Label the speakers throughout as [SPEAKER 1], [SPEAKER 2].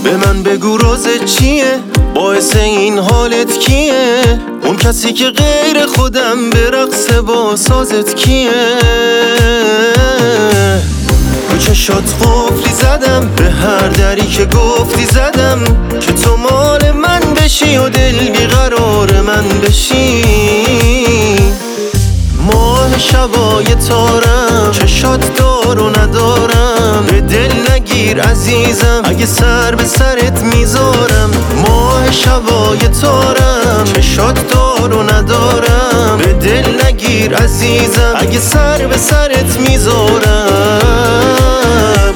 [SPEAKER 1] به من بگو رازت چیه، باعث این حالت کیه؟ اون کسی که غیر خودم به رقص با سازت کیه؟ رو چشات قفلی زدم، به هر دری که گفتی زدم که تو مال من بشی و دل بیقرار من بشی. ماه شبای تارم، چشات دار و ندارم، به دل نگیر عزیزم اگه سر به سرت میذارم. ماه شبای تارم، چشات دار و ندارم، به دل نگیر عزیزم اگه سر به سرت میذارم.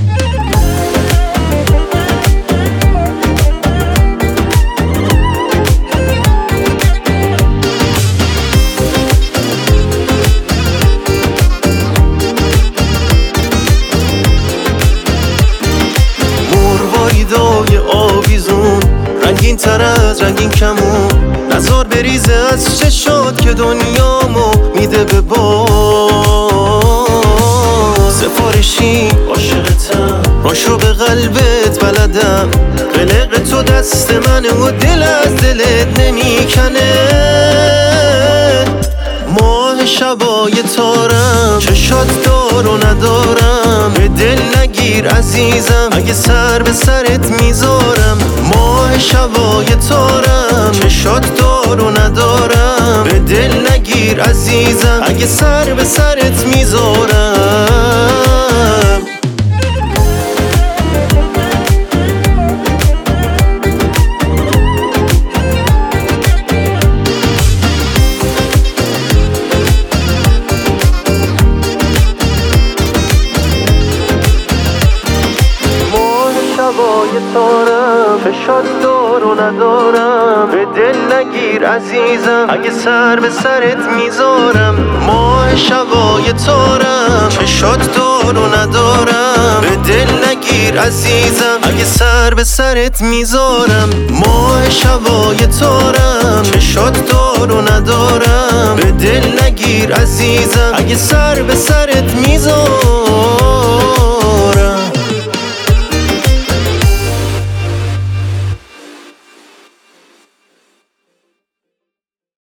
[SPEAKER 1] دای آویزون، رنگین تر از رنگین کمون، نزار بریزه از چشات که دنیامو میده به باد. سفارشی عاشقتم، راشو به قلبت بلدم، قلق تو دست منه و دل از دلت نمیکنه. ماه شبای تارم، چشات دار و ندارم، به دل نگیر عزیزم اگه سر به سرت میذارم. ماه شبای تارم، چشات دار و ندارم، به دل نگیر عزیزم اگه سر به سرت میذارم. شبای تارم، چشات دار و ندارم، به دل نگیر عزیزم اگه سر به سرت میذارم. ماه شبای تارم، چشات دار و ندارم، به دل نگیر عزیزم اگه سر به سرت میذارم. ماه شبای تارم، چشات دار و ندارم، به دل نگیر عزیزم اگه سر به سرت میذارم.